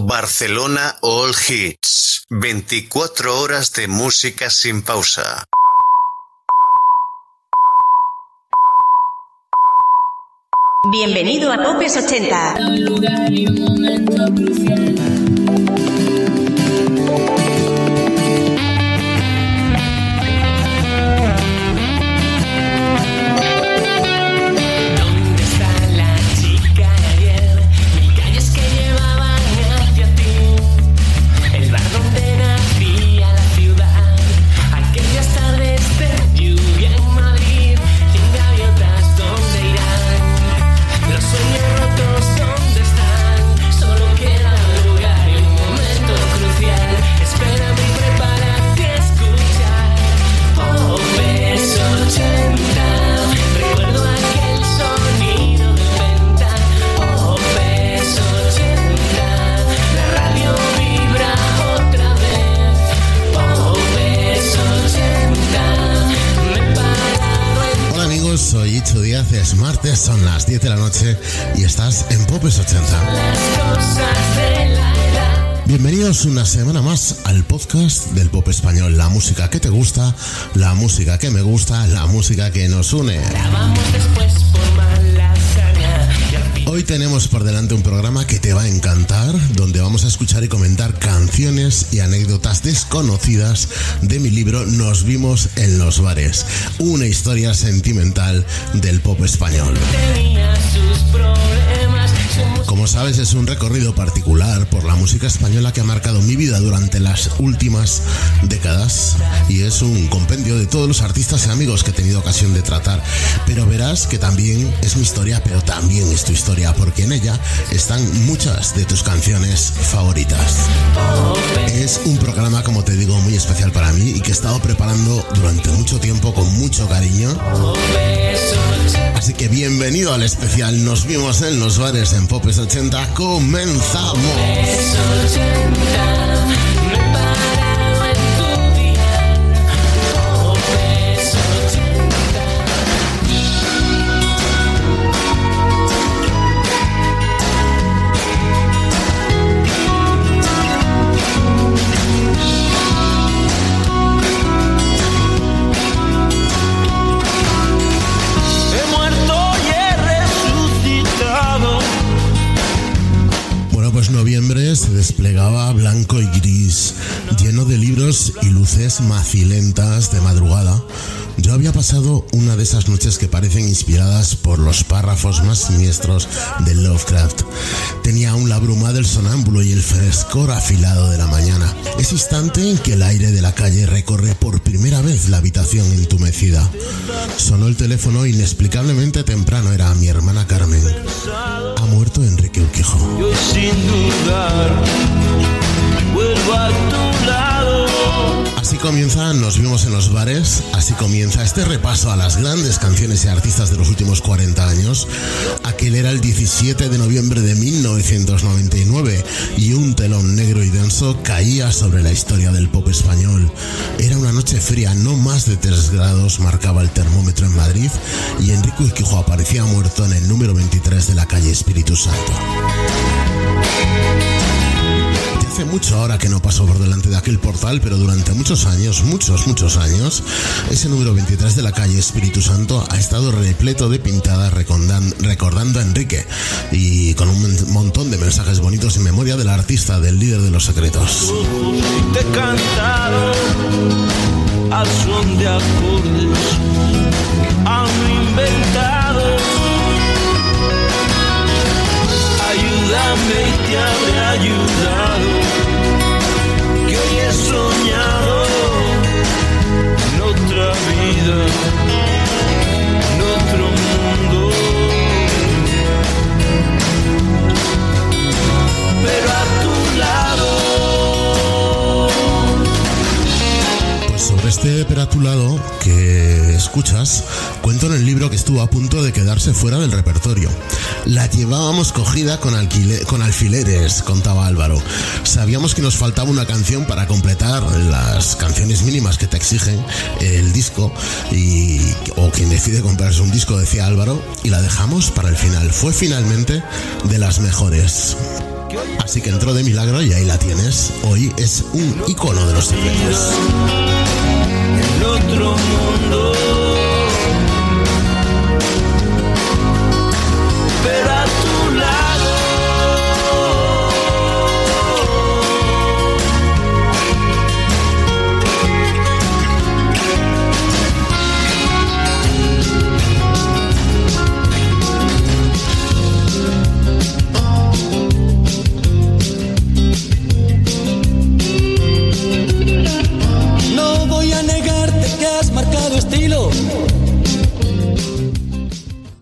Barcelona All Hits. 24 horas de música sin pausa. Bienvenido a Popes 80. Un lugar y un momento crucial. Soy Ichu Díaz, es martes, son las 10 de la noche y estás en Popes 80. Bienvenidos una semana más al podcast del pop español, la música que te gusta, la música que me gusta, la música que nos une. Hoy tenemos por delante un programa que te va a encantar, donde vamos a escuchar y comentar canciones y anécdotas desconocidas de mi libro Nos vimos en los bares, una historia sentimental del pop español. Como sabes, es un recorrido particular por la música española que ha marcado mi vida durante las últimas décadas y es un compendio de todos los artistas y amigos que he tenido ocasión de tratar, pero verás que también es mi historia, pero también es tu historia, porque en ella están muchas de tus canciones favoritas. Es un programa, como te digo, muy especial para mí y que he estado preparando durante mucho tiempo con mucho cariño. Así que bienvenido al especial Nos vimos en los bares en Popes 80. ¡Comenzamos! Noviembre se desplegaba blanco y gris, lleno de libros y luces macilentas de madrugada. Yo había pasado una de esas noches que parecen inspiradas por los párrafos más siniestros de Lovecraft. Tenía aún la bruma del sonámbulo y el frescor afilado de la mañana. Ese instante en que el aire de la calle recorre por primera vez la habitación entumecida. Sonó el teléfono inexplicablemente temprano. Era mi hermana Carmen. Ha muerto Enrique Urquijo. Yo sin dudar vuelvo a tu lado. Así comienza Nos vimos en los bares, así comienza este repaso a las grandes canciones y artistas de los últimos 40 años. Aquel era el 17 de noviembre de 1999 y un telón negro y denso caía sobre la historia del pop español. Era una noche fría, no más de 3 grados marcaba el termómetro en Madrid y Enrique Urquijo aparecía muerto en el número 23 de la calle Espíritu Santo. Hace mucho ahora que no paso por delante de aquel portal, pero durante muchos años, muchos años, ese número 23 de la calle Espíritu Santo ha estado repleto de pintadas recordando a Enrique y con un montón de mensajes bonitos en memoria del artista, del líder de Los Secretos. Te cantaron al son de acordes que han inventado. Ayúdame y te habré ayudado, que hoy he soñado en otra vida, en otro mundo, pero a tu lado. Pues sobre este pero a tu lado que escuchas, cuento en el libro que estuvo a punto de quedarse fuera del repertorio. La llevábamos cogida con alfileres, contaba Álvaro. Sabíamos que nos faltaba una canción para completar las canciones mínimas que te exigen el disco, o quien decide comprarse un disco, decía Álvaro, y la dejamos para el final. Fue finalmente de las mejores. Así que entró de milagro y ahí la tienes. Hoy es un icono de los secretos. En otro mundo.